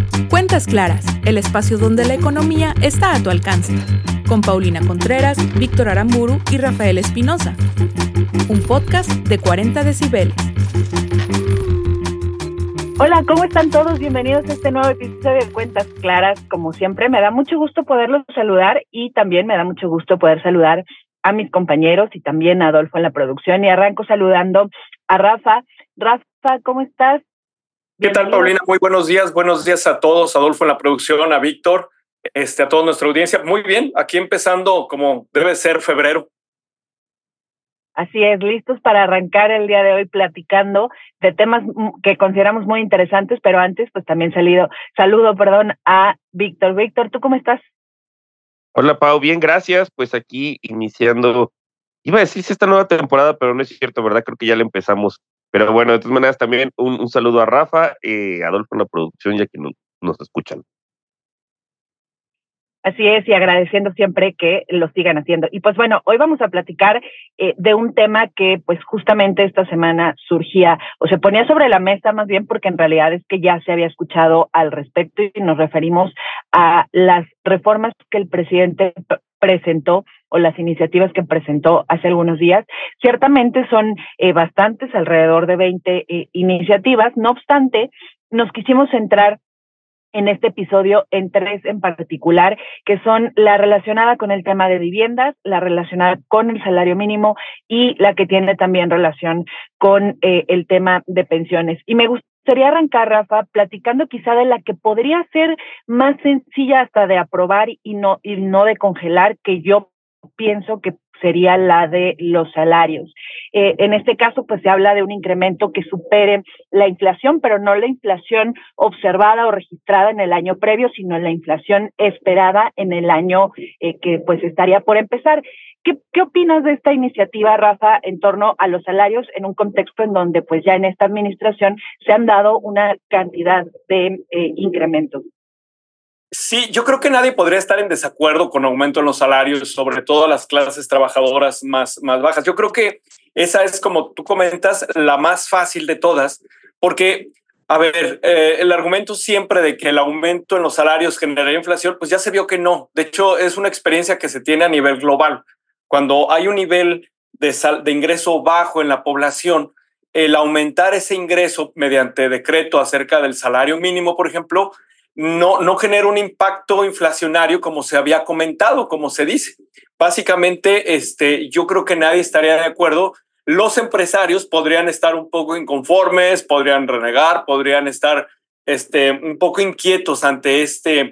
Cuentas Claras, el espacio donde la economía está a tu alcance. Con Paulina Contreras, Víctor Aramburu y Rafael Espinosa. Un podcast de 40 decibeles. Hola, ¿cómo están todos? Bienvenidos a este nuevo episodio de Cuentas Claras. Como siempre, me da mucho gusto poderlos saludar y también me da mucho gusto poder saludar a mis compañeros y también a Adolfo en la producción. Y arranco saludando a Rafa. Rafa, ¿cómo estás? ¿Qué tal, Paulina? Muy buenos días a todos, Adolfo en la producción, a Víctor, a toda nuestra audiencia. Muy bien, aquí empezando como debe ser febrero. Así es, listos para arrancar el día de hoy platicando de temas que consideramos muy interesantes, pero antes pues también saludo a Víctor. Víctor, ¿tú cómo estás? Hola, Pau, bien, gracias. Pues aquí iniciando, iba a decir esta nueva temporada, pero no es cierto, ¿verdad? Creo que ya la empezamos. Pero bueno, de todas maneras también un saludo a Rafa, Adolfo en la producción, ya que nos escuchan. Así es, y agradeciendo siempre que lo sigan haciendo. Y pues bueno, hoy vamos a platicar de un tema que pues justamente esta semana surgía, o se ponía sobre la mesa más bien porque en realidad es que ya se había escuchado al respecto y nos referimos a las reformas que el presidente presentó o las iniciativas que presentó hace algunos días. Ciertamente son bastantes, alrededor de 20 iniciativas. No obstante, nos quisimos centrar en este episodio en tres en particular, que son la relacionada con el tema de viviendas, la relacionada con el salario mínimo y la que tiene también relación con el tema de pensiones. Y me gustaría arrancar, Rafa, platicando quizá de la que podría ser más sencilla hasta de aprobar y no de congelar, que yo pienso que sería la de los salarios. En este caso, pues se habla de un incremento que supere la inflación, pero no la inflación observada o registrada en el año previo, sino la inflación esperada en el año que pues estaría por empezar. ¿Qué opinas de esta iniciativa, Rafa, en torno a los salarios en un contexto en donde pues ya en esta administración se han dado una cantidad de incrementos? Sí, yo creo que nadie podría estar en desacuerdo con aumento en los salarios, sobre todo las clases trabajadoras más bajas. Yo creo que esa es, como tú comentas, la más fácil de todas, porque, a ver, el argumento siempre de que el aumento en los salarios generaría inflación, pues ya se vio que no. De hecho, es una experiencia que se tiene a nivel global. Cuando hay un nivel de ingreso bajo en la población, el aumentar ese ingreso mediante decreto acerca del salario mínimo, por ejemplo, no genera un impacto inflacionario como se había comentado, como se dice. Básicamente, yo creo que nadie estaría de acuerdo. Los empresarios podrían estar un poco inconformes, podrían renegar, podrían estar un poco inquietos ante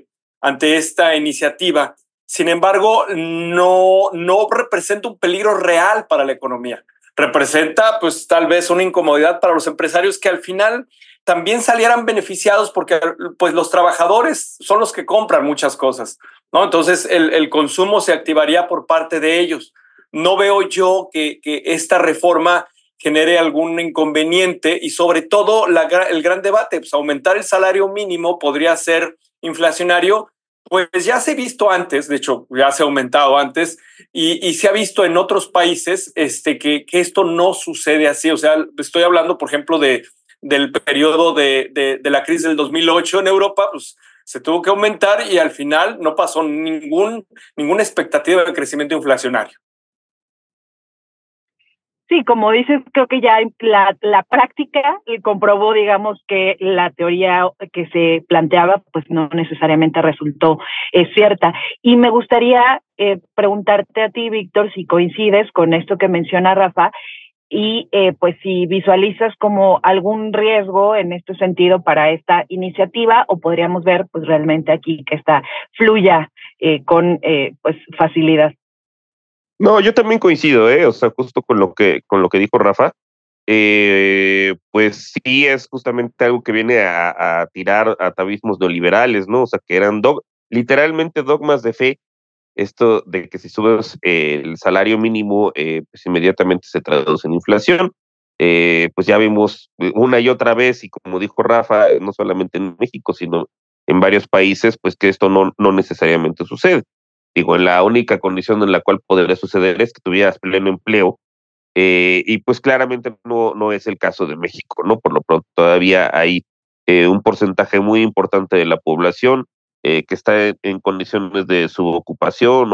esta iniciativa. Sin embargo, no representa un peligro real para la economía. Representa, pues, tal vez una incomodidad para los empresarios que al final también salieran beneficiados porque pues los trabajadores son los que compran muchas cosas, ¿no? Entonces el consumo se activaría por parte de ellos. No veo yo que esta reforma genere algún inconveniente y sobre todo el gran debate, pues aumentar el salario mínimo podría ser inflacionario, pues ya se ha visto antes, de hecho ya se ha aumentado antes y se ha visto en otros países que esto no sucede así. O sea, estoy hablando, por ejemplo, del periodo de la crisis del 2008 en Europa, pues se tuvo que aumentar y al final no pasó ninguna expectativa de crecimiento inflacionario. Sí, como dices, creo que ya la práctica comprobó, digamos, que la teoría que se planteaba pues no necesariamente resultó cierta. Y me gustaría preguntarte a ti, Víctor, si coincides con esto que menciona Rafa, y pues si visualizas como algún riesgo en este sentido para esta iniciativa, o podríamos ver pues realmente aquí que esta fluya con pues facilidad. No, yo también coincido, o sea, justo con lo que dijo Rafa. Pues sí es justamente algo que viene a tirar atavismos neoliberales, ¿no? O sea, que eran literalmente dogmas de fe. Esto de que si subes el salario mínimo, pues inmediatamente se traduce en inflación. Pues ya vimos una y otra vez, y como dijo Rafa, no solamente en México, sino en varios países, pues que esto no necesariamente sucede. Digo, en la única condición en la cual podría suceder es que tuvieras pleno empleo, y pues claramente no es el caso de México, ¿no? Por lo pronto todavía hay un porcentaje muy importante de la población que está en condiciones de subocupación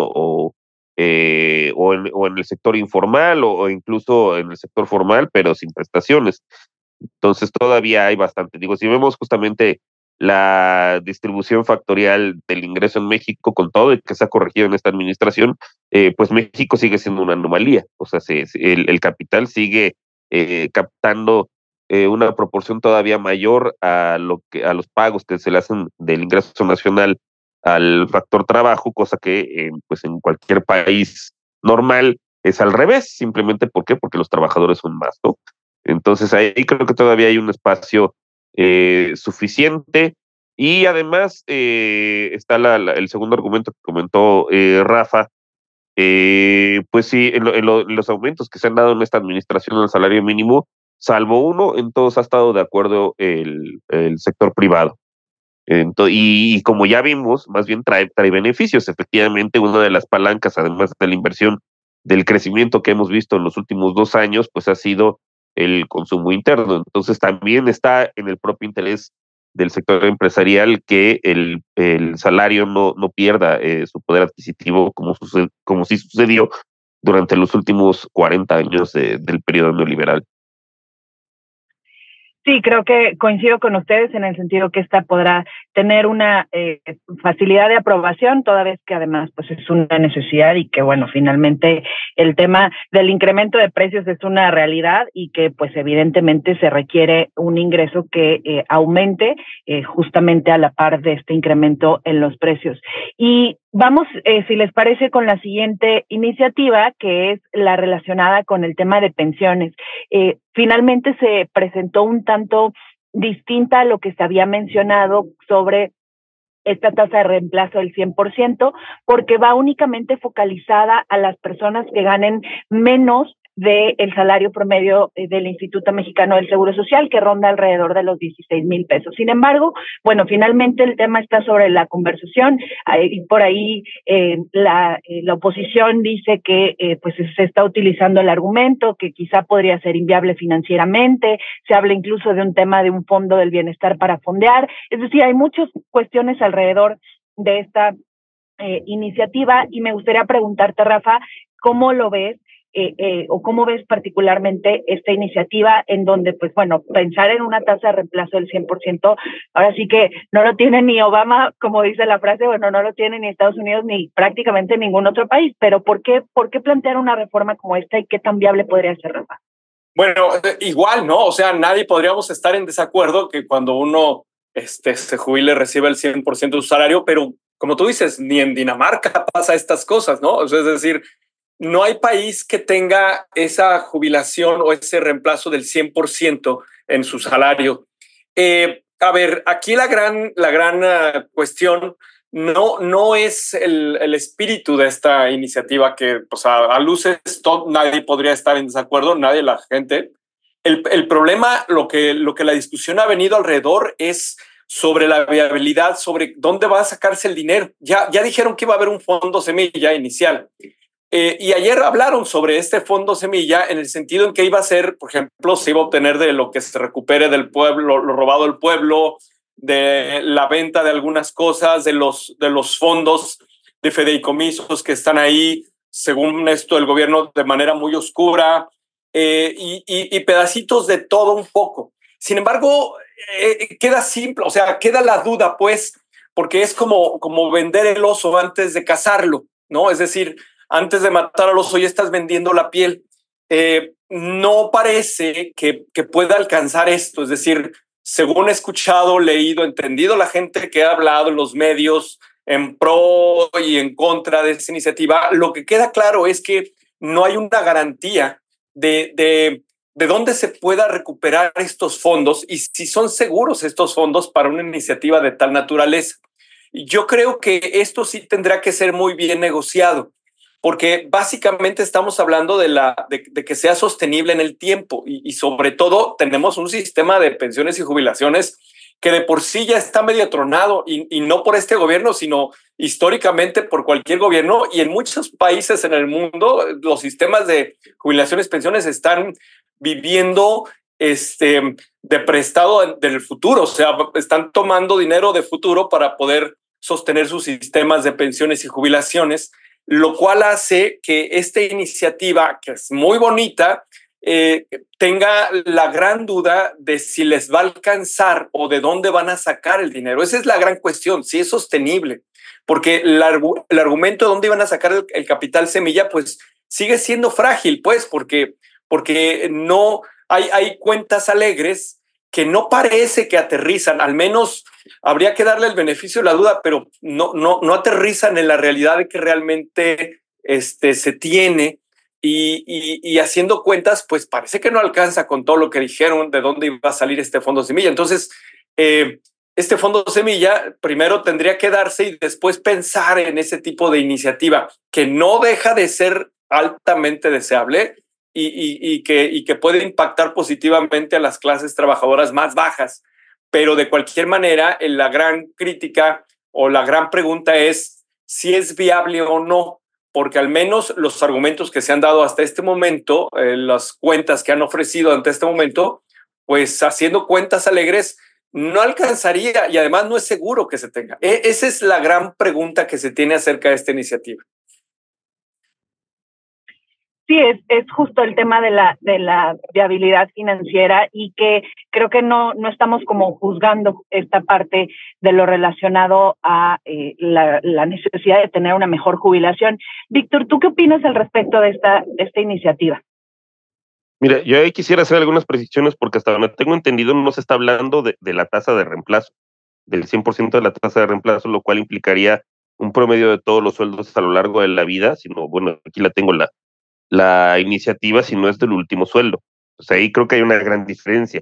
o en el sector informal o incluso en el sector formal, pero sin prestaciones. Entonces todavía hay bastante. Digo, si vemos justamente la distribución factorial del ingreso en México con todo y que se ha corregido en esta administración, pues México sigue siendo una anomalía. O sea, el capital sigue captando una proporción todavía mayor a los pagos que se le hacen del ingreso nacional al factor trabajo, cosa que pues en cualquier país normal es al revés. Simplemente ¿por qué? Porque los trabajadores son más, ¿no? Entonces ahí creo que todavía hay un espacio suficiente, y además está el segundo argumento que comentó Rafa. Pues sí, en los aumentos que se han dado en esta administración del salario mínimo, salvo uno, en todos ha estado de acuerdo el sector privado. Y como ya vimos, más bien trae beneficios. Efectivamente, una de las palancas, además de la inversión del crecimiento que hemos visto en los últimos 2 años, pues ha sido el consumo interno. Entonces también está en el propio interés del sector empresarial que el salario no pierda su poder adquisitivo como sí sucedió durante los últimos 40 años del periodo neoliberal. Sí, creo que coincido con ustedes en el sentido que esta podrá tener una facilidad de aprobación, toda vez que además pues es una necesidad y que bueno, finalmente el tema del incremento de precios es una realidad y que pues evidentemente se requiere un ingreso que aumente justamente a la par de este incremento en los precios. Y vamos, si les parece, con la siguiente iniciativa, que es la relacionada con el tema de pensiones. Finalmente se presentó un tanto distinta a lo que se había mencionado sobre esta tasa de reemplazo del 100%, porque va únicamente focalizada a las personas que ganen menos del salario promedio del Instituto Mexicano del Seguro Social, que ronda alrededor de los 16,000 pesos. Sin embargo, bueno, finalmente el tema está sobre la conversación, y por ahí la oposición dice que pues se está utilizando el argumento que quizá podría ser inviable financieramente. Se habla incluso de un tema de un fondo del bienestar para fondear. Es decir, hay muchas cuestiones alrededor de esta iniciativa, y me gustaría preguntarte, Rafa, ¿cómo lo ves? O cómo ves particularmente esta iniciativa en donde, pues bueno, pensar en una tasa de reemplazo del 100%, ahora sí que no lo tiene ni Obama, como dice la frase, bueno, no lo tiene ni Estados Unidos ni prácticamente ningún otro país, pero ¿por qué plantear una reforma como esta y qué tan viable podría ser, Rafa? Bueno, igual, ¿no? O sea, nadie podríamos estar en desacuerdo que cuando uno se jubile reciba el 100% de su salario, pero como tú dices, ni en Dinamarca pasa estas cosas, ¿no? O sea, es decir, no hay país que tenga esa jubilación o ese reemplazo del 100% en su salario. A ver, aquí la gran cuestión no es el espíritu de esta iniciativa, que pues a luces nadie podría estar en desacuerdo, nadie, la gente. El problema, lo que la discusión ha venido alrededor es sobre la viabilidad, sobre dónde va a sacarse el dinero. Ya dijeron que iba a haber un fondo semilla inicial. Y ayer hablaron sobre este fondo semilla en el sentido en que iba a ser, por ejemplo, se iba a obtener de lo que se recupere del pueblo, lo robado del pueblo, de la venta de algunas cosas, de los fondos de fideicomisos que están ahí, según esto, el gobierno de manera muy oscura, y pedacitos de todo un poco. Sin embargo, queda simple, o sea, queda la duda, pues, porque es como vender el oso antes de cazarlo, ¿no? Es decir, antes de matar al oso ya estás vendiendo la piel. No parece que pueda alcanzar esto. Es decir, según he escuchado, leído, entendido la gente que ha hablado en los medios en pro y en contra de esta iniciativa, lo que queda claro es que no hay una garantía de dónde se pueda recuperar estos fondos y si son seguros estos fondos para una iniciativa de tal naturaleza. Yo creo que esto sí tendrá que ser muy bien negociado, porque básicamente estamos hablando de que sea sostenible en el tiempo y sobre todo tenemos un sistema de pensiones y jubilaciones que de por sí ya está medio tronado y no por este gobierno, sino históricamente por cualquier gobierno, y en muchos países en el mundo los sistemas de jubilaciones y pensiones están viviendo de prestado del futuro, o sea, están tomando dinero de futuro para poder sostener sus sistemas de pensiones y jubilaciones, lo cual hace que esta iniciativa, que es muy bonita, tenga la gran duda de si les va a alcanzar o de dónde van a sacar el dinero. Esa es la gran cuestión, si es sostenible, porque el argumento de dónde iban a sacar el capital semilla, pues sigue siendo frágil, pues, porque no hay cuentas alegres que no parece que aterrizan, al menos habría que darle el beneficio de la duda, pero no aterrizan en la realidad de que realmente se tiene. Y haciendo cuentas, pues parece que no alcanza con todo lo que dijeron de dónde iba a salir este fondo semilla. Entonces, este fondo semilla primero tendría que darse y después pensar en ese tipo de iniciativa que no deja de ser altamente deseable y que puede impactar positivamente a las clases trabajadoras más bajas. Pero de cualquier manera, la gran crítica o la gran pregunta es si es viable o no, porque al menos los argumentos que se han dado hasta este momento, las cuentas que han ofrecido ante este momento, pues haciendo cuentas alegres, no alcanzaría y además no es seguro que se tenga. Esa es la gran pregunta que se tiene acerca de esta iniciativa. Sí, es justo el tema de la viabilidad financiera y que creo que no estamos como juzgando esta parte de lo relacionado a la necesidad de tener una mejor jubilación. Víctor, ¿tú qué opinas al respecto de esta iniciativa? Mira, yo ahí quisiera hacer algunas precisiones porque hasta donde tengo entendido no se está hablando de la tasa de reemplazo, del 100% de la tasa de reemplazo, lo cual implicaría un promedio de todos los sueldos a lo largo de la vida, sino, bueno, aquí la tengo la iniciativa, si no es del último sueldo. O sea, ahí creo que hay una gran diferencia.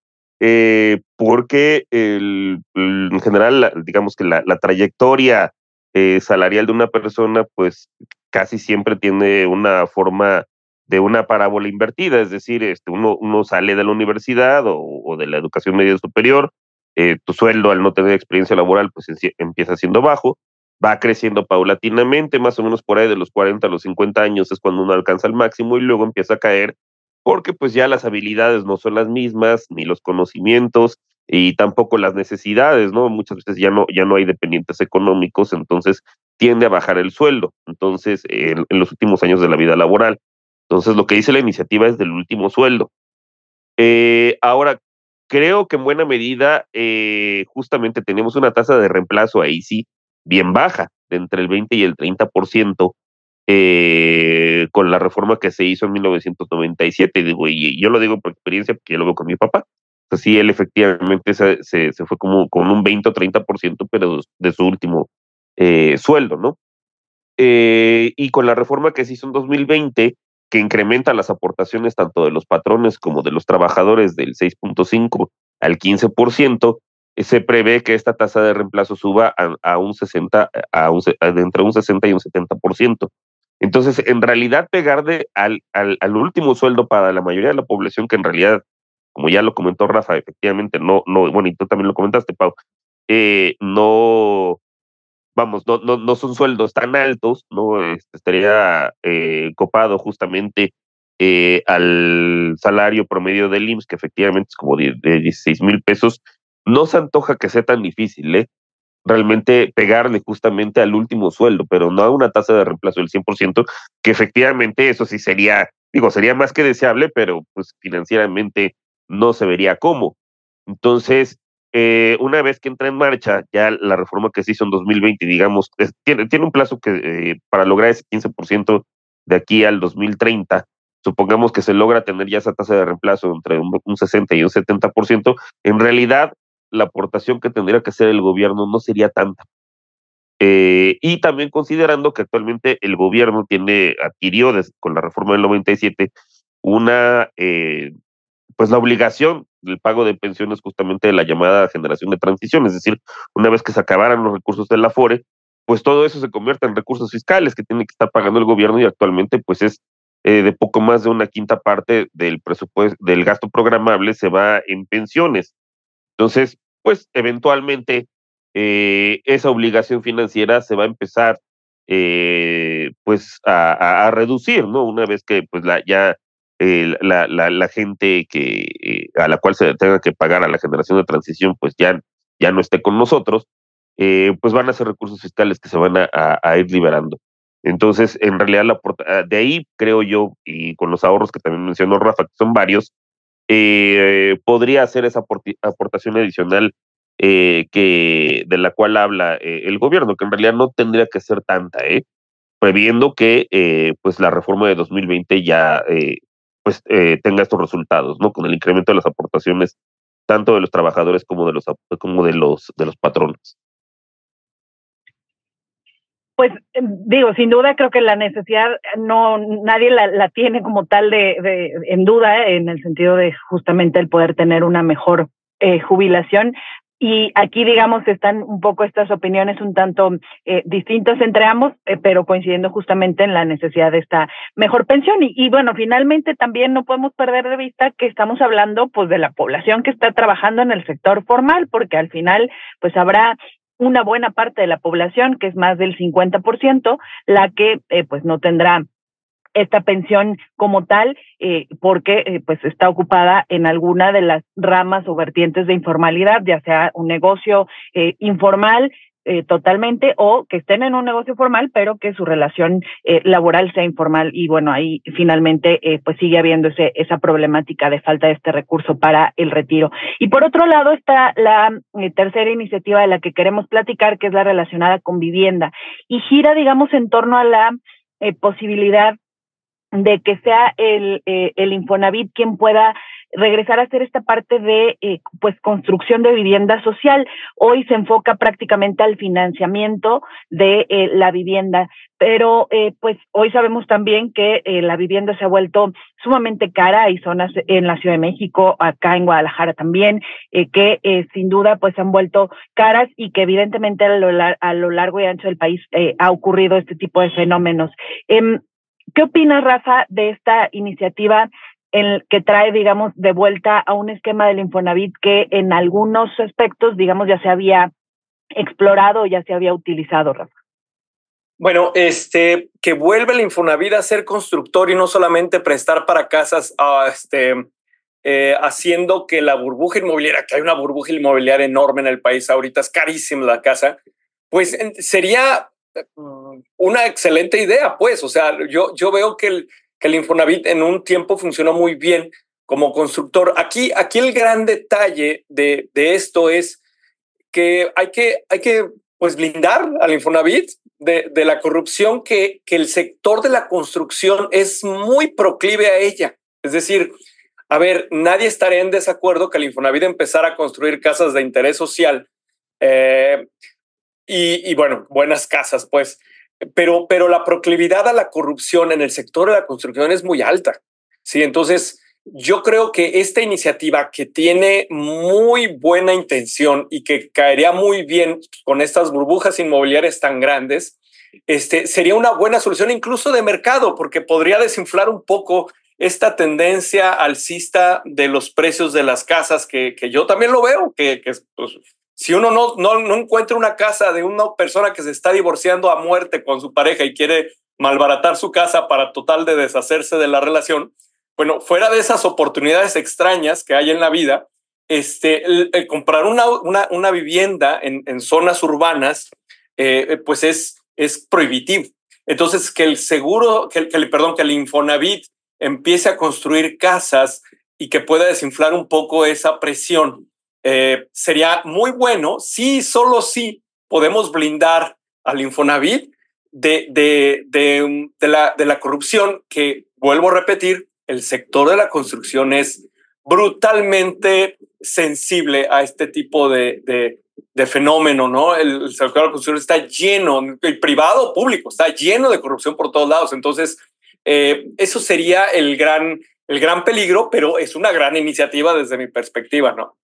Porque en general, digamos que la trayectoria salarial de una persona, pues casi siempre tiene una forma de una parábola invertida, es decir, uno sale de la universidad o de la educación media superior, tu sueldo al no tener experiencia laboral, pues empieza siendo bajo, va creciendo paulatinamente, más o menos por ahí de los 40 a los 50 años es cuando uno alcanza el máximo y luego empieza a caer porque pues ya las habilidades no son las mismas, ni los conocimientos y tampoco las necesidades, ¿no? Muchas veces ya no hay dependientes económicos, entonces tiende a bajar el sueldo, entonces en los últimos años de la vida laboral. Entonces lo que dice la iniciativa es del último sueldo. Ahora, creo que en buena medida justamente tenemos una tasa de reemplazo ahí sí, bien baja, de entre el 20 y el 30%, con la reforma que se hizo en 1997, digo, y yo lo digo por experiencia porque yo lo veo con mi papá. Pues sí, él efectivamente se fue como con un 20 o 30%, pero de su último sueldo, ¿no? Y con la reforma que se hizo en 2020, que incrementa las aportaciones tanto de los patrones como de los trabajadores del 6.5 al 15%, se prevé que esta tasa de reemplazo suba a un 60, de entre un 60 y un 70%. Entonces, en realidad, pegarle al último sueldo para la mayoría de la población, que en realidad, como ya lo comentó Rafa, efectivamente, bueno, y tú también lo comentaste, Pau, no, vamos, no son sueldos tan altos, ¿no? Estaría copado justamente al salario promedio del IMSS, que efectivamente es como de 16,000 pesos. No se antoja que sea tan difícil, realmente pegarle justamente al último sueldo, pero no a una tasa de reemplazo del 100%, que efectivamente eso sí sería más que deseable, pero pues financieramente no se vería cómo. Entonces, una vez que entra en marcha ya la reforma que se hizo en 2020, digamos, tiene un plazo que para lograr ese 15% de aquí al 2030, supongamos que se logra tener ya esa tasa de reemplazo entre un 60 y un 70%, en realidad la aportación que tendría que hacer el gobierno no sería tanta. Y también considerando que actualmente el gobierno adquirió con la reforma del 97 una, pues la obligación del pago de pensiones justamente de la llamada generación de transición, es decir, una vez que se acabaran los recursos del Afore, pues todo eso se convierte en recursos fiscales que tiene que estar pagando el gobierno y actualmente pues es de poco más de una quinta parte del presupuesto, del gasto programable se va en pensiones. Entonces, pues eventualmente esa obligación financiera se va a empezar pues a reducir, ¿no? Una vez que pues ya la gente que a la cual se tenga que pagar a la generación de transición, pues ya no esté con nosotros, pues van a ser recursos fiscales que se van a ir liberando. Entonces, en realidad, de ahí creo yo, y con los ahorros que también mencionó Rafa, que son varios, podría hacer esa aportación adicional de la cual habla el gobierno, que en realidad no tendría que ser tanta, previendo que pues la reforma de 2020 ya tenga estos resultados, ¿no? Con el incremento de las aportaciones tanto de los trabajadores como de los patronos. Pues digo, sin duda creo que la necesidad nadie la tiene como tal en duda, en el sentido de justamente el poder tener una mejor jubilación. Y aquí, digamos, están un poco estas opiniones un tanto distintas entre ambos, pero coincidiendo justamente en la necesidad de esta mejor pensión. Y bueno, finalmente también no podemos perder de vista que estamos hablando pues de la población que está trabajando en el sector formal, porque al final pues habrá una buena parte de la población, que es más del 50%, la que pues no tendrá esta pensión como tal, porque pues está ocupada en alguna de las ramas o vertientes de informalidad, ya sea un negocio informal totalmente, o que estén en un negocio formal, pero que su relación laboral sea informal. Y bueno, ahí finalmente pues sigue habiendo esa problemática de falta de este recurso para el retiro. Y por otro lado está la tercera iniciativa de la que queremos platicar, que es la relacionada con vivienda, y gira, digamos, en torno a la posibilidad de que sea el Infonavit quien pueda regresar a hacer esta parte de pues construcción de vivienda social. Hoy se enfoca prácticamente al financiamiento de la vivienda, pero pues hoy sabemos también que la vivienda se ha vuelto sumamente cara. Hay zonas en la Ciudad de México, acá en Guadalajara también, que sin duda pues han vuelto caras, y que evidentemente a lo largo y ancho del país ha ocurrido este tipo de fenómenos. ¿Qué opinas, Rafa, de esta iniciativa que trae, digamos, de vuelta a un esquema del Infonavit que en algunos aspectos, digamos, ya se había explorado, ya se había utilizado, Rafa? Bueno, que vuelve el Infonavit a ser constructor y no solamente prestar para casas, haciendo que la burbuja inmobiliaria, que hay una burbuja inmobiliaria enorme en el país ahorita, es carísima la casa, pues sería una excelente idea, pues. O sea, yo veo que el Infonavit en un tiempo funcionó muy bien como constructor. Aquí el gran detalle de esto es que hay que pues blindar al Infonavit de la corrupción, que el sector de la construcción es muy proclive a ella. Es decir, a ver, nadie estaría en desacuerdo que el Infonavit empezara a construir casas de interés social, y bueno, buenas casas, pues, pero la proclividad a la corrupción en el sector de la construcción es muy alta, ¿sí? Entonces, yo creo que esta iniciativa, que tiene muy buena intención y que caería muy bien con estas burbujas inmobiliarias tan grandes, sería una buena solución incluso de mercado, porque podría desinflar un poco esta tendencia alcista de los precios de las casas, que yo también lo veo, que pues, si uno no encuentra una casa de una persona que se está divorciando a muerte con su pareja y quiere malbaratar su casa para total de deshacerse de la relación, bueno, fuera de esas oportunidades extrañas que hay en la vida, el comprar una vivienda en zonas urbanas, pues es prohibitivo. Entonces, que el Infonavit empiece a construir casas y que pueda desinflar un poco esa presión, sería muy bueno. Sí, solo sí podemos blindar al Infonavit de la corrupción, que, vuelvo a repetir, el sector de la construcción es brutalmente sensible a este tipo de fenómeno, ¿no? El sector de la construcción está lleno, el privado o público, está lleno de corrupción por todos lados. Entonces, eso sería el gran peligro, pero es una gran iniciativa desde mi perspectiva, ¿no?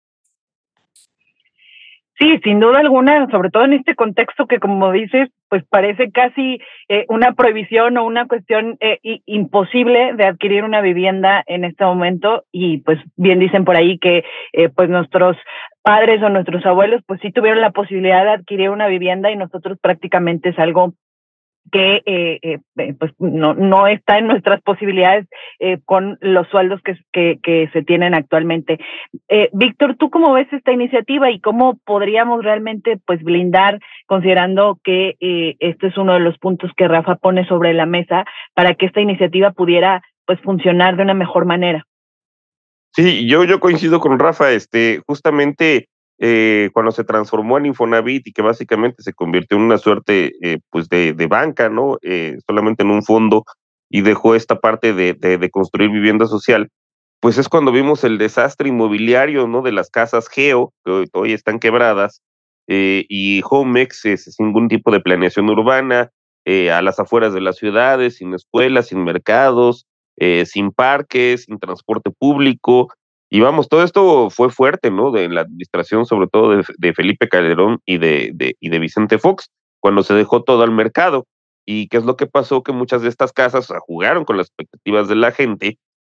Sí, sin duda alguna, sobre todo en este contexto que, como dices, pues parece casi una prohibición o una cuestión imposible de adquirir una vivienda en este momento. Y pues bien dicen por ahí que pues nuestros padres o nuestros abuelos pues sí tuvieron la posibilidad de adquirir una vivienda, y nosotros prácticamente es algo que pues no está en nuestras posibilidades con los sueldos que se tienen actualmente. Víctor, ¿tú cómo ves esta iniciativa y cómo podríamos realmente pues blindar, considerando que este es uno de los puntos que Rafa pone sobre la mesa, para que esta iniciativa pudiera pues funcionar de una mejor manera? Sí, yo coincido con Rafa, justamente cuando se transformó en Infonavit y que básicamente se convirtió en una suerte pues de banca, ¿no? Solamente en un fondo y dejó esta parte de construir vivienda social, pues es cuando vimos el desastre inmobiliario, ¿no? De las casas Geo, que hoy están quebradas, y Homex, sin ningún tipo de planeación urbana, a las afueras de las ciudades, sin escuelas, sin mercados, sin parques, sin transporte público. Y vamos, todo esto fue fuerte, ¿no? De la administración, sobre todo de Felipe Calderón y de Vicente Fox, cuando se dejó todo al mercado. ¿Y qué es lo que pasó? Que muchas de estas casas, o sea, jugaron con las expectativas de la gente,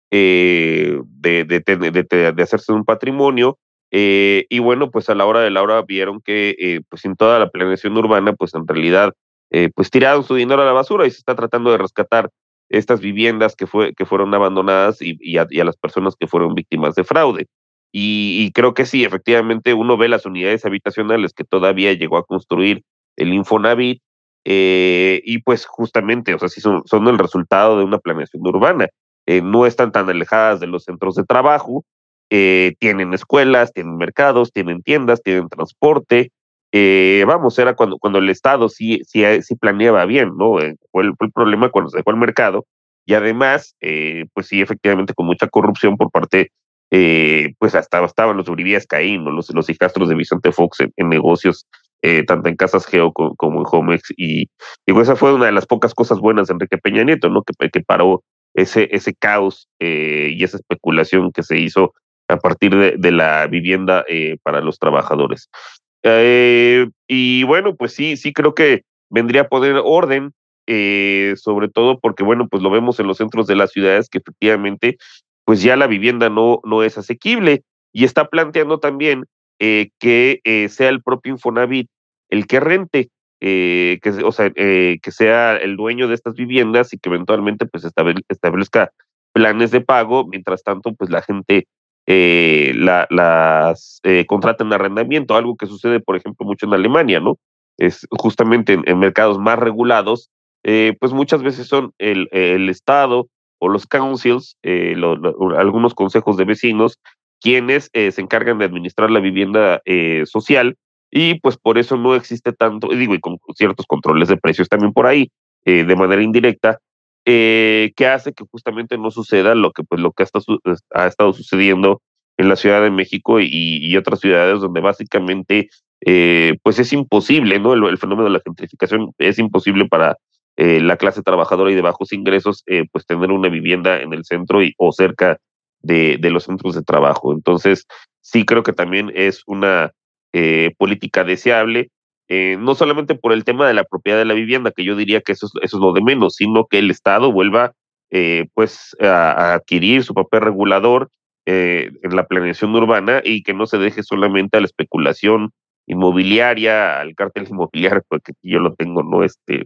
de hacerse un patrimonio, y bueno, pues a la hora de la hora vieron que pues sin toda la planeación urbana, pues en realidad pues tiraron su dinero a la basura y se está tratando de rescatar estas viviendas que fueron abandonadas y a las personas que fueron víctimas de fraude. Y creo que sí, efectivamente, uno ve las unidades habitacionales que todavía llegó a construir el Infonavit, y pues justamente, o sea, sí son el resultado de una planeación urbana. No están tan alejadas de los centros de trabajo, tienen escuelas, tienen mercados, tienen tiendas, tienen transporte. Vamos, era cuando el Estado sí planeaba bien, ¿no? Fue el problema cuando se dejó el mercado y además, pues sí, efectivamente, con mucha corrupción por parte, pues hasta estaban los Uribías Caín, ¿no? Los hijastros de Vicente Fox en negocios, tanto en Casas Geo como en Homex, y pues esa fue una de las pocas cosas buenas de Enrique Peña Nieto, ¿no? Que paró ese caos y esa especulación que se hizo a partir de la vivienda para los trabajadores. Y bueno, pues sí creo que vendría a poner orden, sobre todo porque, bueno, pues lo vemos en los centros de las ciudades que efectivamente, pues ya la vivienda no es asequible y está planteando también que sea el propio Infonavit el que rente, o sea, que sea el dueño de estas viviendas y que eventualmente pues establezca planes de pago, mientras tanto pues la gente las contratan arrendamiento, algo que sucede, por ejemplo, mucho en Alemania, ¿no? Es justamente en mercados más regulados, pues muchas veces son el Estado o los councils, algunos consejos de vecinos, quienes se encargan de administrar la vivienda social, y pues por eso no existe tanto, y con ciertos controles de precios también por ahí, de manera indirecta, que hace que justamente no suceda lo que ha estado sucediendo en la Ciudad de México y otras ciudades donde básicamente pues es imposible, ¿no? El fenómeno de la gentrificación es imposible para la clase trabajadora y de bajos ingresos, pues tener una vivienda en el centro o cerca de los centros de trabajo. Entonces, sí creo que también es una política deseable, no solamente por el tema de la propiedad de la vivienda, que yo diría que eso es lo de menos, sino que el Estado vuelva pues a adquirir su papel regulador en la planeación urbana y que no se deje solamente a la especulación inmobiliaria, al cártel inmobiliario, porque yo lo tengo, ¿no?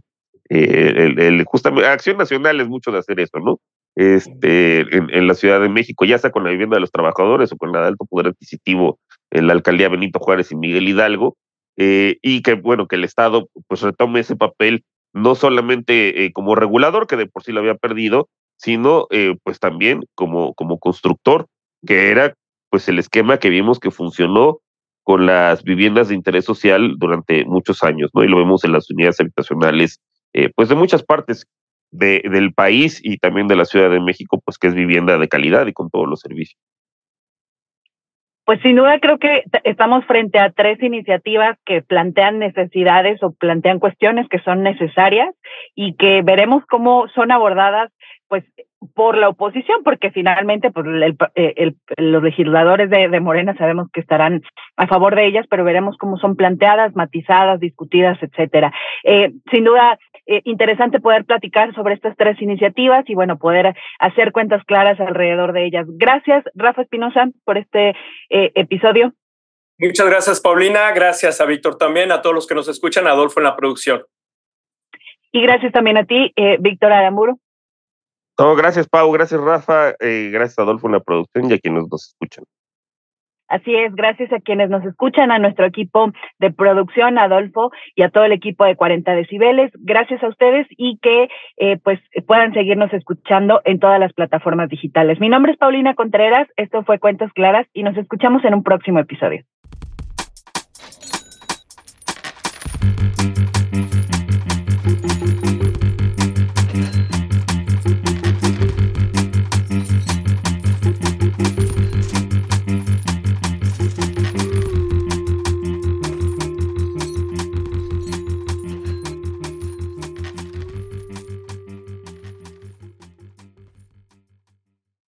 Justamente, Acción Nacional es mucho de hacer eso, ¿no? En la Ciudad de México, ya sea con la vivienda de los trabajadores o con la de alto poder adquisitivo en la alcaldía Benito Juárez y Miguel Hidalgo, y que, bueno, que el Estado pues retome ese papel no solamente como regulador, que de por sí lo había perdido, sino pues también como constructor, que era pues el esquema que vimos que funcionó con las viviendas de interés social durante muchos años, ¿no? Y lo vemos en las unidades habitacionales, pues de muchas partes del país y también de la Ciudad de México, pues que es vivienda de calidad y con todos los servicios. Pues sin duda creo que estamos frente a tres iniciativas que plantean necesidades o plantean cuestiones que son necesarias y que veremos cómo son abordadas pues por la oposición, porque finalmente pues, los legisladores de Morena sabemos que estarán a favor de ellas, pero veremos cómo son planteadas, matizadas, discutidas, etcétera. Sin duda, interesante poder platicar sobre estas tres iniciativas y bueno, poder hacer cuentas claras alrededor de ellas. Gracias, Rafa Espinosa, por este episodio. Muchas gracias, Paulina. Gracias a Víctor también, a todos los que nos escuchan, a Adolfo en la producción. Y gracias también a ti, Víctor Aramburu. No, gracias, Pau, gracias, Rafa, gracias, Adolfo, en la producción y a quienes nos escuchan. Así es, gracias a quienes nos escuchan, a nuestro equipo de producción, Adolfo, y a todo el equipo de 40 decibeles. Gracias a ustedes y que pues puedan seguirnos escuchando en todas las plataformas digitales. Mi nombre es Paulina Contreras, esto fue Cuentos Claras y nos escuchamos en un próximo episodio.